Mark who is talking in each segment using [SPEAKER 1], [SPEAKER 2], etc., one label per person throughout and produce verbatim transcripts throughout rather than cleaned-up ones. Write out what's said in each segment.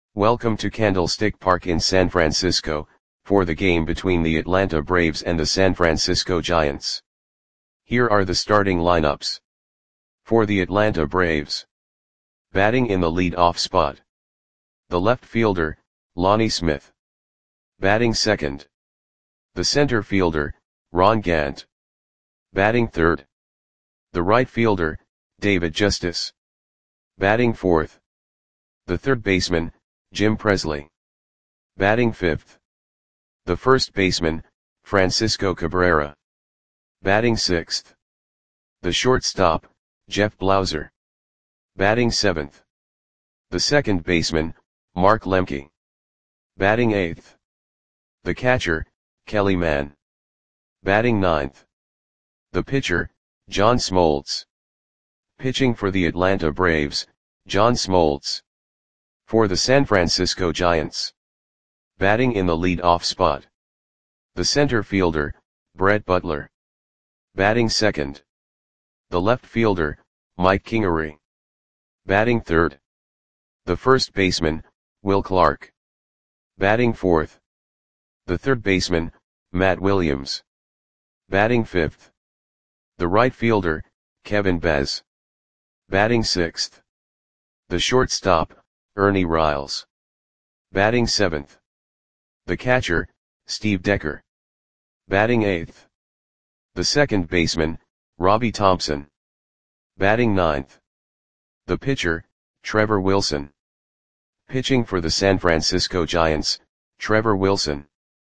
[SPEAKER 1] Welcome to Candlestick Park in San Francisco, for the game between the Atlanta Braves and the San Francisco Giants. Here are the starting lineups. For the Atlanta Braves. Batting in the lead-off spot. The left fielder, Lonnie Smith. Batting second. The center fielder, Ron Gant. Batting third. The right fielder, David Justice. Batting fourth. The third baseman, Jim Presley. Batting fifth. The first baseman, Francisco Cabrera. Batting sixth. The shortstop, Jeff Blauser. Batting seventh. The second baseman, Mark Lemke. Batting eighth. The catcher, Kelly Mann. Batting ninth. The pitcher, John Smoltz. Pitching for the Atlanta Braves, John Smoltz. For the San Francisco Giants. Batting in the lead-off spot. The center fielder, Brett Butler. Batting second. The left fielder, Mike Kingery. Batting third. The first baseman, Will Clark. Batting fourth. The third baseman, Matt Williams. Batting fifth. The right fielder, Kevin Bez. Batting sixth. The shortstop, Ernie Riles. Batting seventh. The catcher, Steve Decker. Batting eighth. The second baseman, Robbie Thompson. Batting ninth. The pitcher, Trevor Wilson. Pitching for the San Francisco Giants, Trevor Wilson.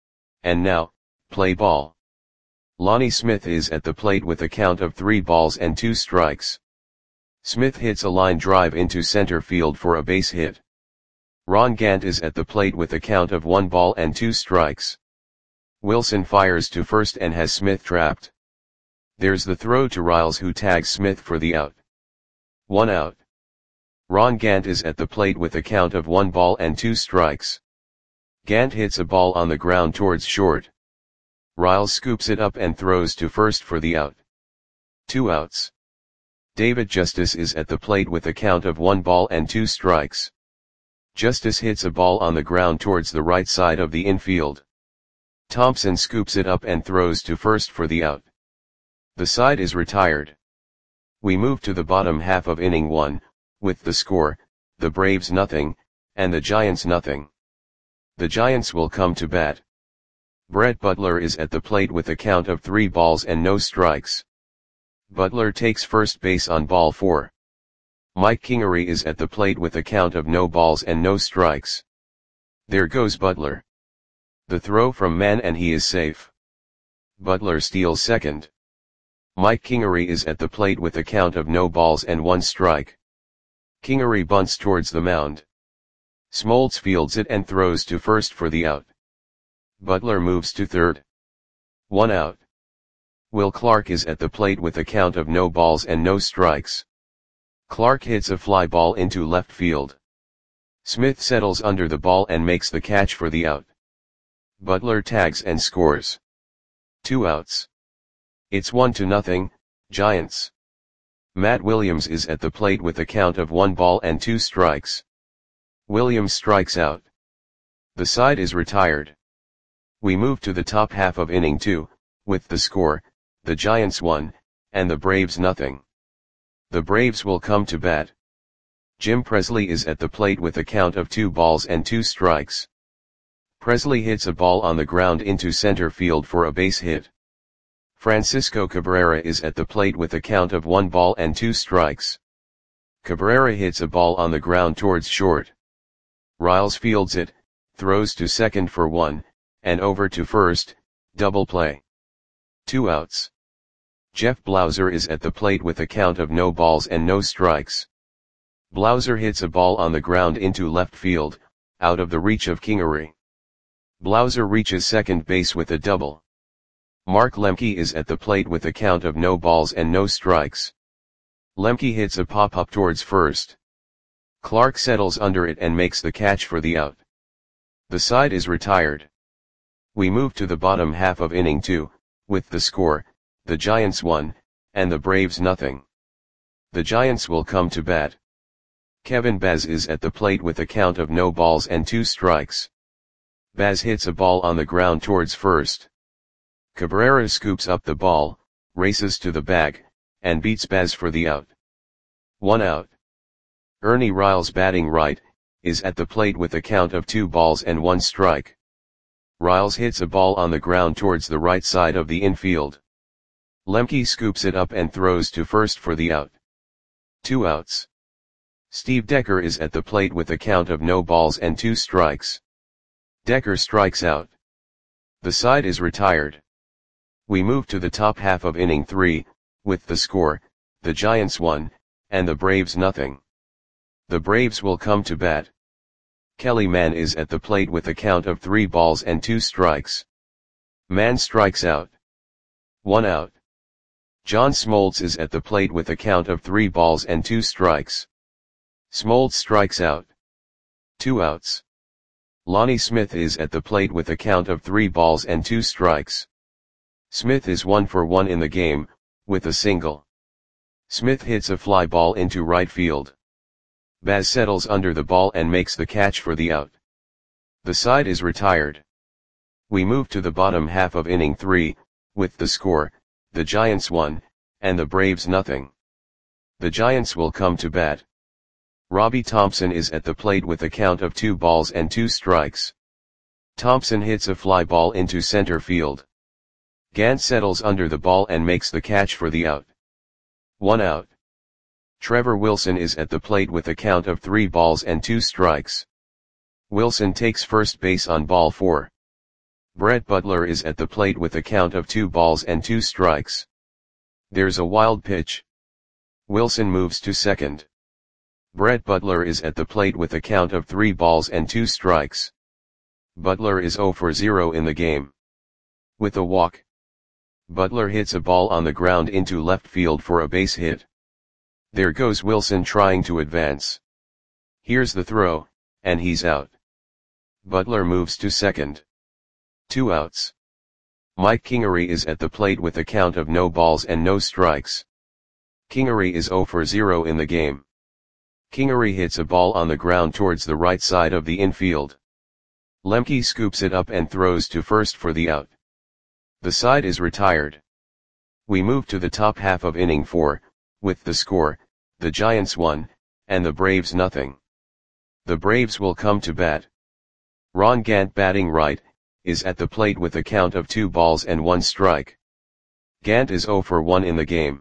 [SPEAKER 1] And now, play ball. Lonnie Smith is at the plate with a count of three balls and two strikes. Smith hits a line drive into center field for a base hit. Ron Gant is at the plate with a count of one ball and two strikes. Wilson fires to first and has Smith trapped. There's the throw to Riles, who tags Smith for the out. One out. Ron Gant is at the plate with a count of one ball and two strikes. Gant hits a ball on the ground towards short. Riles scoops it up and throws to first for the out. Two outs. David Justice is at the plate with a count of one ball and two strikes. Justice hits a ball on the ground towards the right side of the infield. Thompson scoops it up and throws to first for the out. The side is retired. We move to the bottom half of inning one, with the score, the Braves nothing, and the Giants nothing. The Giants will come to bat. Brett Butler is at the plate with a count of three balls and no strikes. Butler takes first base on ball four. Mike Kingery is at the plate with a count of no balls and no strikes. There goes Butler. The throw from Mann and he is safe. Butler steals second. Mike Kingery is at the plate with a count of no balls and one strike. Kingery bunts towards the mound. Smoltz fields it and throws to first for the out. Butler moves to third. One out. Will Clark is at the plate with a count of no balls and no strikes. Clark hits a fly ball into left field. Smith settles under the ball and makes the catch for the out. Butler tags and scores. Two outs. It's one to nothing, Giants. Matt Williams is at the plate with a count of one ball and two strikes. Williams strikes out. The side is retired. We move to the top half of inning two, with the score, the Giants one, and the Braves nothing. The Braves will come to bat. Jim Presley is at the plate with a count of two balls and two strikes. Presley hits a ball on the ground into center field for a base hit. Francisco Cabrera is at the plate with a count of one ball and two strikes. Cabrera hits a ball on the ground towards short. Riles fields it, throws to second for one, and over to first, double play. Two outs. Jeff Blauser is at the plate with a count of no balls and no strikes. Blauser hits a ball on the ground into left field, out of the reach of Kingery. Blauser reaches second base with a double. Mark Lemke is at the plate with a count of no balls and no strikes. Lemke hits a pop-up towards first. Clark settles under it and makes the catch for the out. The side is retired. We move to the bottom half of inning two, with the score, the Giants one, and the Braves nothing. The Giants will come to bat. Kevin Baz is at the plate with a count of no balls and two strikes. Baz hits a ball on the ground towards first. Cabrera scoops up the ball, races to the bag, and beats Baz for the out. One out. Ernie Riles, batting right, is at the plate with a count of two balls and one strike. Riles hits a ball on the ground towards the right side of the infield. Lemke scoops it up and throws to first for the out. Two outs. Steve Decker is at the plate with a count of no balls and two strikes. Decker strikes out. The side is retired. We move to the top half of inning three, with the score, the Giants one, and the Braves nothing. The Braves will come to bat. Kelly Mann is at the plate with a count of three balls and two strikes. Mann strikes out. One out. John Smoltz is at the plate with a count of three balls and two strikes. Smoltz strikes out. Two outs. Lonnie Smith is at the plate with a count of three balls and two strikes. Smith is one for one in the game, with a single. Smith hits a fly ball into right field. Baz settles under the ball and makes the catch for the out. The side is retired. We move to the bottom half of inning three, with the score, the Giants one, and the Braves nothing. The Giants will come to bat. Robbie Thompson is at the plate with a count of two balls and two strikes. Thompson hits a fly ball into center field. Gant settles under the ball and makes the catch for the out. One out. Trevor Wilson is at the plate with a count of three balls and two strikes. Wilson takes first base on ball four. Brett Butler is at the plate with a count of two balls and two strikes. There's a wild pitch. Wilson moves to second. Brett Butler is at the plate with a count of three balls and two strikes. Butler is zero for zero in the game. With a walk, Butler hits a ball on the ground into left field for a base hit. There goes Wilson trying to advance. Here's the throw, and he's out. Butler moves to second. Two outs. Mike Kingery is at the plate with a count of no balls and no strikes. Kingery is zero for zero in the game. Kingery hits a ball on the ground towards the right side of the infield. Lemke scoops it up and throws to first for the out. The side is retired. We move to the top half of inning four, with the score, the Giants one, and the Braves nothing. The Braves will come to bat. Ron Gant, batting right, is at the plate with a count of two balls and one strike. Gant is zero for one in the game.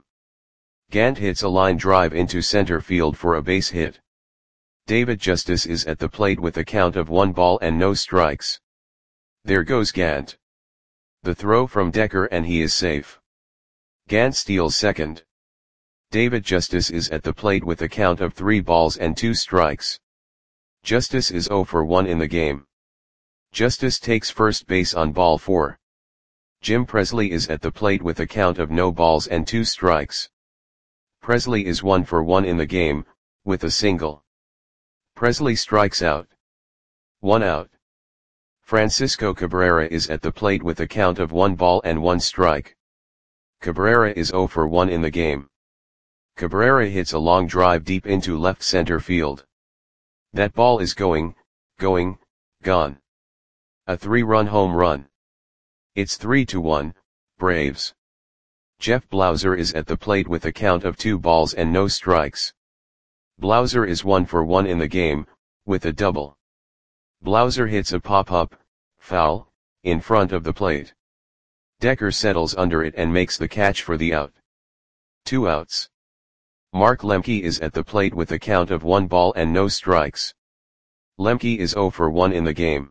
[SPEAKER 1] Gant hits a line drive into center field for a base hit. David Justice is at the plate with a count of one ball and no strikes. There goes Gant. The throw from Decker and he is safe. Gant steals second. David Justice is at the plate with a count of three balls and two strikes. Justice is zero for one in the game. Justice takes first base on ball four. Jim Presley is at the plate with a count of no balls and two strikes. Presley is one for one in the game, with a single. Presley strikes out. One out. Francisco Cabrera is at the plate with a count of one ball and one strike. Cabrera is zero for one in the game. Cabrera hits a long drive deep into left center field. That ball is going, going, gone. A three-run home run. It's three to one, Braves. Jeff Blauser is at the plate with a count of two balls and no strikes. Blauser is one for one in the game, with a double. Blauser hits a pop-up, foul, in front of the plate. Decker settles under it and makes the catch for the out. Two outs. Mark Lemke is at the plate with a count of one ball and no strikes. Lemke is zero for one in the game.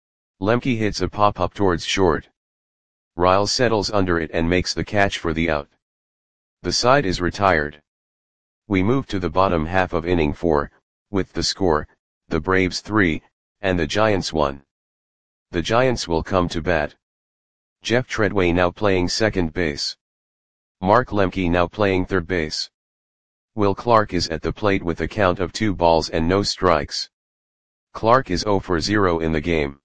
[SPEAKER 1] Lemke hits a pop-up towards short. Riles settles under it and makes the catch for the out. The side is retired. We move to the bottom half of inning four, with the score, the Braves three, and the Giants one. The Giants will come to bat. Jeff Treadway now playing second base. Mark Lemke now playing third base. Will Clark is at the plate with a count of two balls and no strikes. Clark is zero for zero in the game.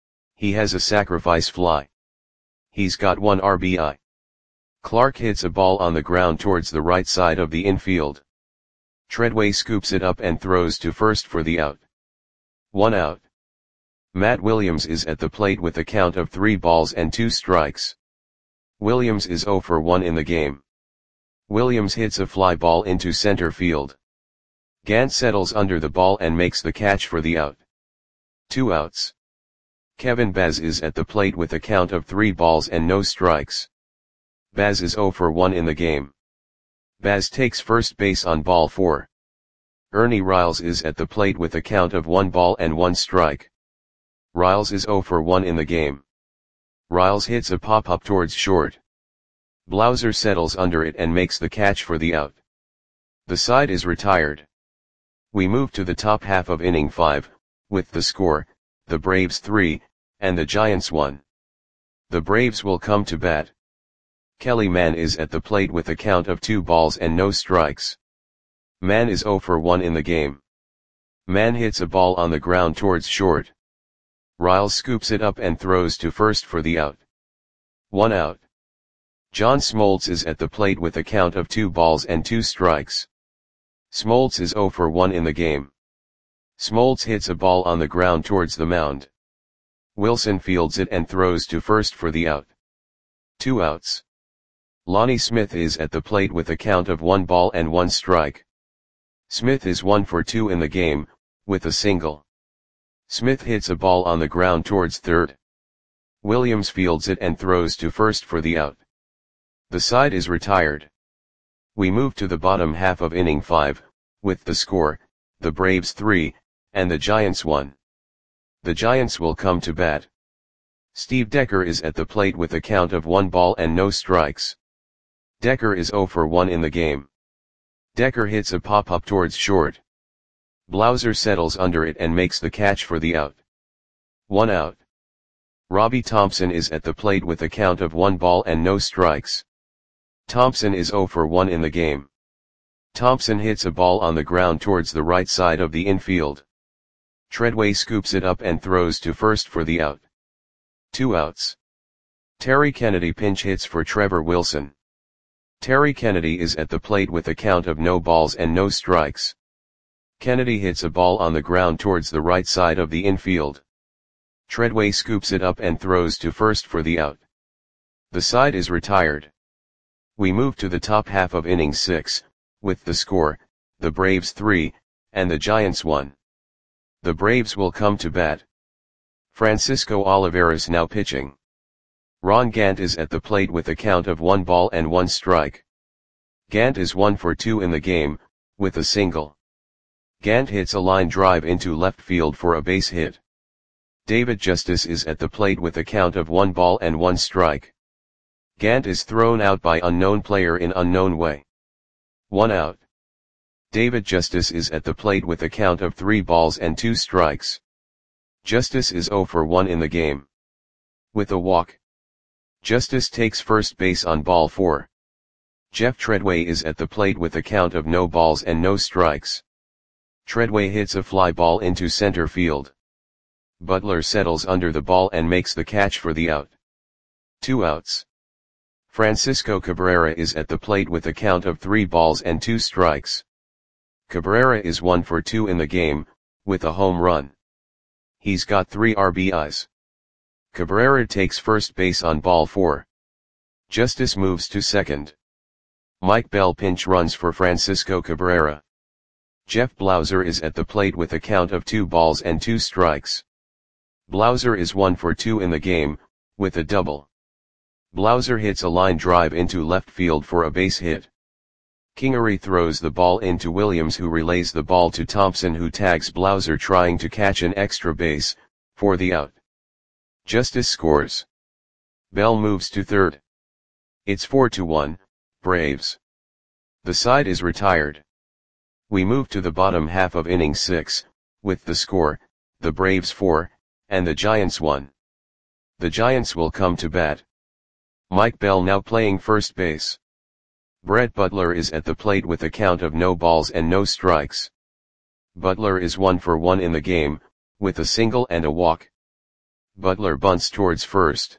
[SPEAKER 1] He has a sacrifice fly. He's got one R B I. Clark hits a ball on the ground towards the right side of the infield. Treadway scoops it up and throws to first for the out. One out. Matt Williams is at the plate with a count of three balls and two strikes. Williams is oh for one in the game. Williams hits a fly ball into center field. Gant settles under the ball and makes the catch for the out. Two outs. Kevin Baz is at the plate with a count of three balls and no strikes. Baz is oh for one in the game. Baz takes first base on ball four. Ernie Riles is at the plate with a count of one ball and one strike. Riles is oh for one in the game. Riles hits a pop-up towards short. Blauser settles under it and makes the catch for the out. The side is retired. We move to the top half of inning five, with the score, the Braves three, and the Giants one. The Braves will come to bat. Kelly Mann is at the plate with a count of two balls and no strikes. Mann is oh for one in the game. Mann hits a ball on the ground towards short. Riles scoops it up and throws to first for the out. One out. John Smoltz is at the plate with a count of two balls and two strikes. Smoltz is oh for one in the game. Smoltz hits a ball on the ground towards the mound. Wilson fields it and throws to first for the out. Two outs. Lonnie Smith is at the plate with a count of one ball and one strike. Smith is one for two in the game, with a single. Smith hits a ball on the ground towards third. Williams fields it and throws to first for the out. The side is retired. We move to the bottom half of inning five, with the score, the Braves three, and the Giants one. The Giants will come to bat. Steve Decker is at the plate with a count of one ball and no strikes. Decker is oh for one in the game. Decker hits a pop-up towards short. Blauser settles under it and makes the catch for the out. One out. Robbie Thompson is at the plate with a count of one ball and no strikes. Thompson is oh for one in the game. Thompson hits a ball on the ground towards the right side of the infield. Treadway scoops it up and throws to first for the out. Two outs. Terry Kennedy pinch hits for Trevor Wilson. Terry Kennedy is at the plate with a count of no balls and no strikes. Kennedy hits a ball on the ground towards the right side of the infield. Treadway scoops it up and throws to first for the out. The side is retired. We move to the top half of inning six, with the score, the Braves three, and the Giants one. The Braves will come to bat. Francisco Olivares now pitching. Ron Gant is at the plate with a count of one ball and one strike. Gant is one for two in the game, with a single. Gant hits a line drive into left field for a base hit. David Justice is at the plate with a count of one ball and one strike. Gant is thrown out by unknown player in unknown way. One out. David Justice is at the plate with a count of three balls and two strikes. Justice is oh for one in the game. With a walk. Justice takes first base on ball four. Jeff Treadway is at the plate with a count of no balls and no strikes. Treadway hits a fly ball into center field. Butler settles under the ball and makes the catch for the out. Two outs. Francisco Cabrera is at the plate with a count of three balls and two strikes. Cabrera is one for two in the game, with a home run. He's got three R B Is. Cabrera takes first base on ball four. Justice moves to second. Mike Bell pinch runs for Francisco Cabrera. Jeff Blauser is at the plate with a count of two balls and two strikes. Blauser is one for two in the game, with a double. Blauser hits a line drive into left field for a base hit. Kingery throws the ball into Williams, who relays the ball to Thompson, who tags Blauser trying to catch an extra base, for the out. Justice scores. Bell moves to third. It's four to one, Braves. The side is retired. We move to the bottom half of inning six, with the score, the Braves four, and the Giants one. The Giants will come to bat. Mike Bell now playing first base. Brett Butler is at the plate with a count of no balls and no strikes. Butler is one for one in the game, with a single and a walk. Butler bunts towards first.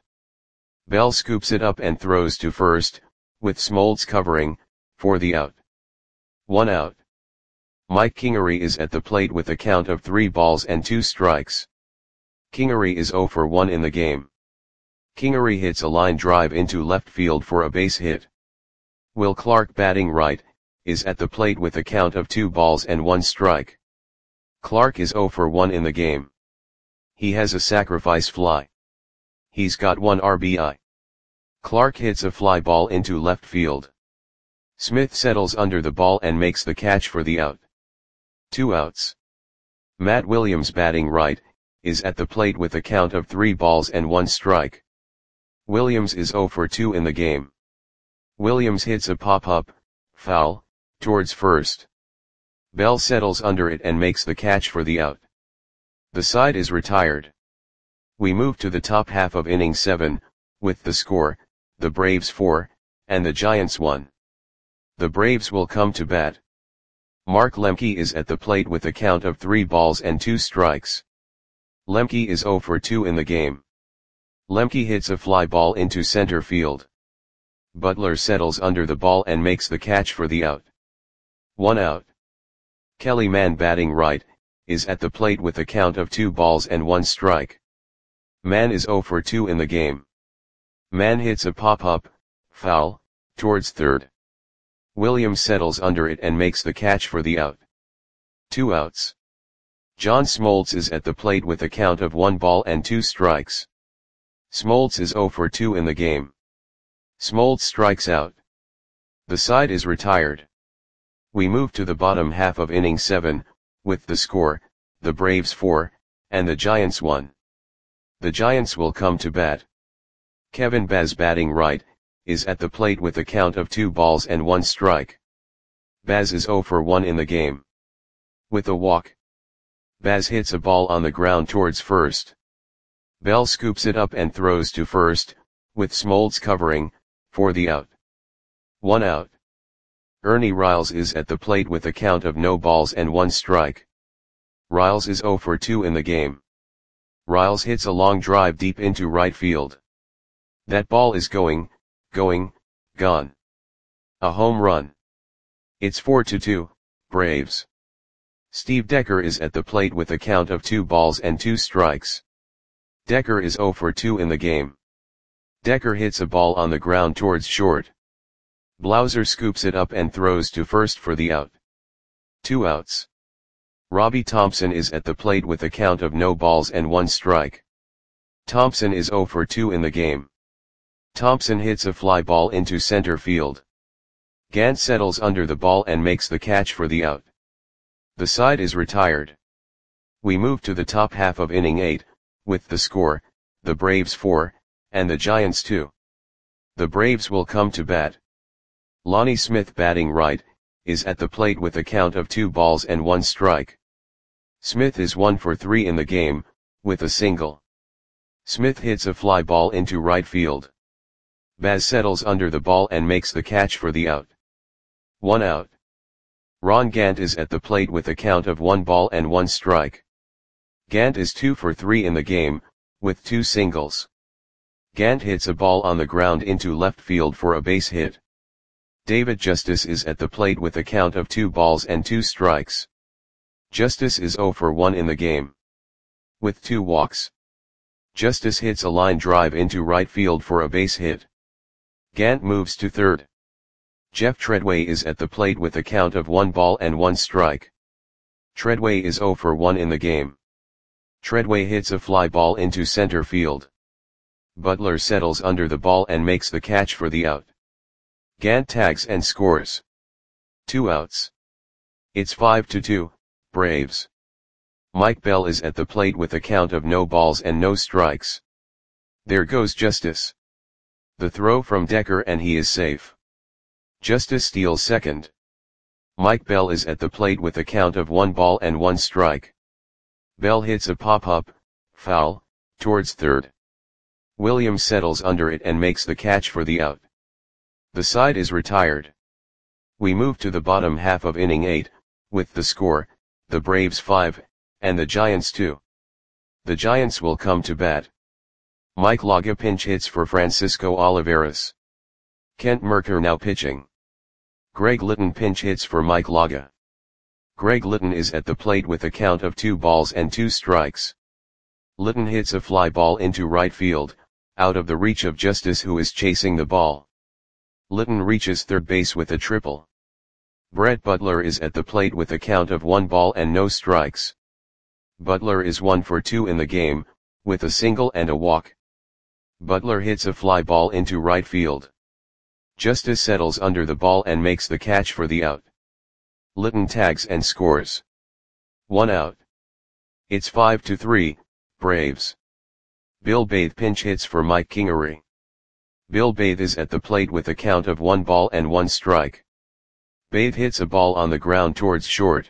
[SPEAKER 1] Bell scoops it up and throws to first, with Smoltz covering, for the out. One out. Mike Kingery is at the plate with a count of three balls and two strikes. Kingery is zero for one in the game. Kingery hits a line drive into left field for a base hit. Will Clark, batting right, is at the plate with a count of two balls and one strike. Clark is zero for one in the game. He has a sacrifice fly. He's got one R B I. Clark hits a fly ball into left field. Smith settles under the ball and makes the catch for the out. Two outs. Matt Williams, batting right, is at the plate with a count of three balls and one strike. Williams is zero for two in the game. Williams hits a pop-up, foul, towards first. Bell settles under it and makes the catch for the out. The side is retired. We move to the top half of inning seven, with the score, the Braves four, and the Giants one. The Braves will come to bat. Mark Lemke is at the plate with a count of three balls and two strikes. Lemke is zero for two in the game. Lemke hits a fly ball into center field. Butler settles under the ball and makes the catch for the out. One out. Kelly Mann, batting right, is at the plate with a count of two balls and one strike. Mann is zero for two in the game. Mann hits a pop-up, foul, towards third. Williams settles under it and makes the catch for the out. Two outs. John Smoltz is at the plate with a count of one ball and two strikes. Smoltz is zero for two in the game. Smoltz strikes out. The side is retired. We move to the bottom half of inning seven, with the score, the Braves four, and the Giants one. The Giants will come to bat. Kevin Baz, batting right, is at the plate with a count of two balls and one strike. Baz is zero for one in the game. With a walk. Baz hits a ball on the ground towards first. Bell scoops it up and throws to first, with Smoltz covering, for the out. One out. Ernie Riles is at the plate with a count of no balls and one strike. Riles is zero for two in the game. Riles hits a long drive deep into right field. That ball is going, going, gone. A home run. It's four to two, Braves. Steve Decker is at the plate with a count of two balls and two strikes. Decker is zero for two in the game. Decker hits a ball on the ground towards short. Blauser scoops it up and throws to first for the out. Two outs. Robbie Thompson is at the plate with a count of no balls and one strike. Thompson is zero for two in the game. Thompson hits a fly ball into center field. Gant settles under the ball and makes the catch for the out. The side is retired. We move to the top half of inning eight, with the score, the Braves four, and the Giants two. The Braves will come to bat. Lonnie Smith, batting right, is at the plate with a count of two balls and one strike. Smith is one for three in the game, with a single. Smith hits a fly ball into right field. Baz settles under the ball and makes the catch for the out. One out. Ron Gant is at the plate with a count of one ball and one strike. Gant is two for three in the game, with two singles. Gant hits a ball on the ground into left field for a base hit. David Justice is at the plate with a count of two balls and two strikes. Justice is zero for one in the game. With two walks. Justice hits a line drive into right field for a base hit. Gant moves to third. Jeff Treadway is at the plate with a count of one ball and one strike. Treadway is zero for one in the game. Treadway hits a fly ball into center field. Butler settles under the ball and makes the catch for the out. Gant tags and scores. Two outs. It's five to two, Braves. Mike Bell is at the plate with a count of no balls and no strikes. There goes Justice. The throw from Decker and he is safe. Justice steals second. Mike Bell is at the plate with a count of one ball and one strike. Bell hits a pop-up, foul, towards third. Williams settles under it and makes the catch for the out. The side is retired. We move to the bottom half of inning eight, with the score, the Braves five, and the Giants two. The Giants will come to bat. Mike Laga pinch hits for Francisco Olivares. Kent Mercker now pitching. Greg Litton pinch hits for Mike Laga. Greg Litton is at the plate with a count of two balls and two strikes. Litton hits a fly ball into right field, out of the reach of Justice, who is chasing the ball. Litton reaches third base with a triple. Brett Butler is at the plate with a count of one ball and no strikes. Butler is one for two in the game, with a single and a walk. Butler hits a fly ball into right field. Justice settles under the ball and makes the catch for the out. Litton tags and scores. One out. It's five to three, Braves. Bill Bathe pinch hits for Mike Kingery. Bill Bathe is at the plate with a count of one ball and one strike. Bathe hits a ball on the ground towards short.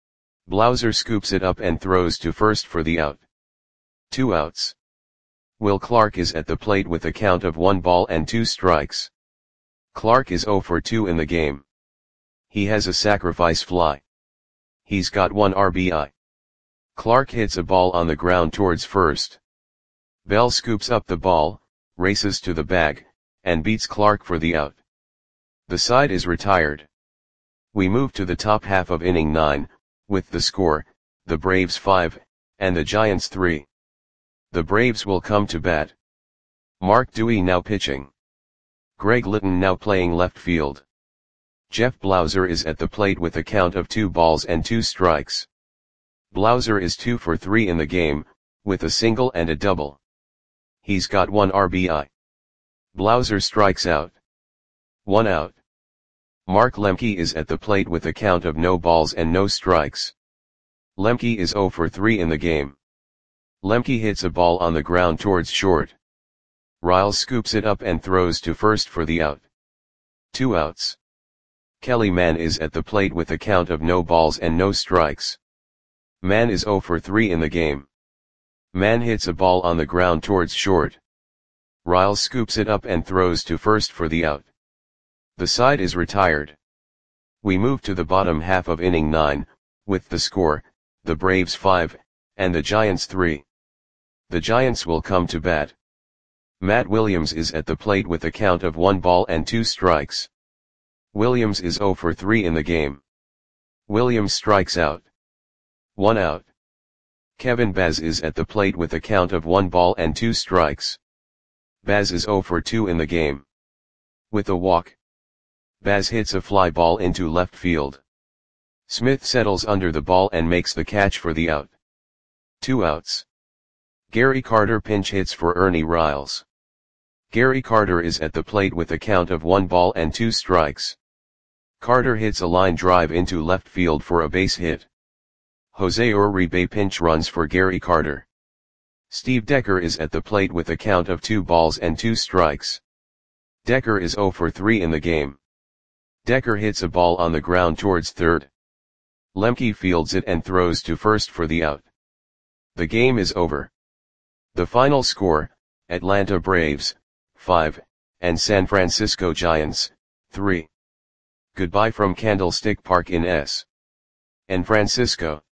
[SPEAKER 1] Blauser scoops it up and throws to first for the out. Two outs. Will Clark is at the plate with a count of one ball and two strikes. Clark is zero for two in the game. He has a sacrifice fly. He's got one R B I. Clark hits a ball on the ground towards first. Bell scoops up the ball, races to the bag, and beats Clark for the out. The side is retired. We move to the top half of inning nine, with the score, the Braves five, and the Giants three. The Braves will come to bat. Mark Dewey now pitching. Greg Litton now playing left field. Jeff Blauser is at the plate with a count of two balls and two strikes. Blauser is two for three in the game, with a single and a double. He's got one R B I. Blauser strikes out. One out. Mark Lemke is at the plate with a count of no balls and no strikes. Lemke is zero for three in the game. Lemke hits a ball on the ground towards short. Riles scoops it up and throws to first for the out. Two outs. Kelly Mann is at the plate with a count of no balls and no strikes. Mann is zero for three in the game. Mann hits a ball on the ground towards short. Riles scoops it up and throws to first for the out. The side is retired. We move to the bottom half of inning nine, with the score, the Braves five, and the Giants three. The Giants will come to bat. Matt Williams is at the plate with a count of one ball and two strikes. Williams is zero for three in the game. Williams strikes out. One out. Kevin Baz is at the plate with a count of one ball and two strikes. Baz is zero for two in the game. With a walk. Baz hits a fly ball into left field. Smith settles under the ball and makes the catch for the out. Two outs. Gary Carter pinch hits for Ernie Riles. Gary Carter is at the plate with a count of one ball and two strikes. Carter hits a line drive into left field for a base hit. Jose Uribe pinch runs for Gary Carter. Steve Decker is at the plate with a count of two balls and two strikes. Decker is zero for three in the game. Decker hits a ball on the ground towards third. Lemke fields it and throws to first for the out. The game is over. The final score, Atlanta Braves, five, and San Francisco Giants, three. Goodbye from Candlestick Park in S. San Francisco.